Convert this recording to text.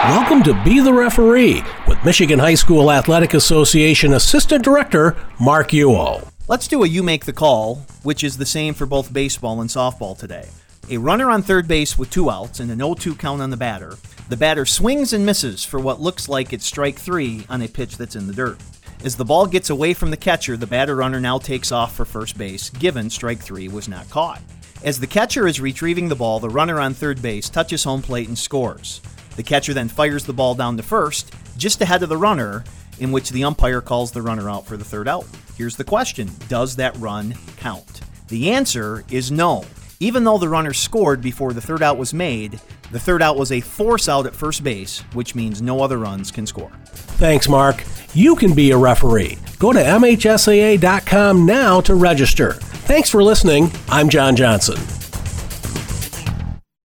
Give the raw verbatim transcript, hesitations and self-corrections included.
Welcome to Be the Referee with Michigan High School Athletic Association Assistant Director Mark Ewell. Let's do a you make the call, which is the same for both baseball and softball today. A runner on third base with two outs and an oh two count on the batter. The batter swings and misses for what looks like it's strike three on a pitch that's in the dirt. As the ball gets away from the catcher, the batter runner now takes off for first base, given strike three was not caught. As the catcher is retrieving the ball, the runner on third base touches home plate and scores. The catcher then fires the ball down to first, just ahead of the runner, in which the umpire calls the runner out for the third out. Here's the question: does that run count? The answer is no. Even though the runner scored before the third out was made, the third out was a force out at first base, which means no other runs can score. Thanks, Mark. You can be a referee. Go to M H S A A dot com now to register. Thanks for listening. I'm John Johnson.